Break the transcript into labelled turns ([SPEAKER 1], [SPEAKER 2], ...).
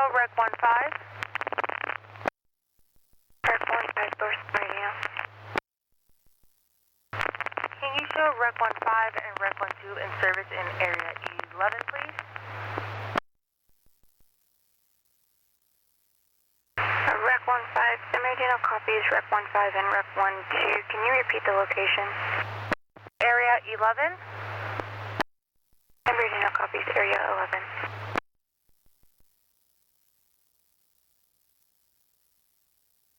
[SPEAKER 1] Rec 15.
[SPEAKER 2] Rec 15, Burst Radio.
[SPEAKER 1] Can you show Rec 15 and Rec 12 in service in area 11, please?
[SPEAKER 2] Rec 15, Simultaneous copies Rec 15 and Rec 12. Can you repeat the location?
[SPEAKER 1] Area 11.
[SPEAKER 2] Simultaneous copies Area 11.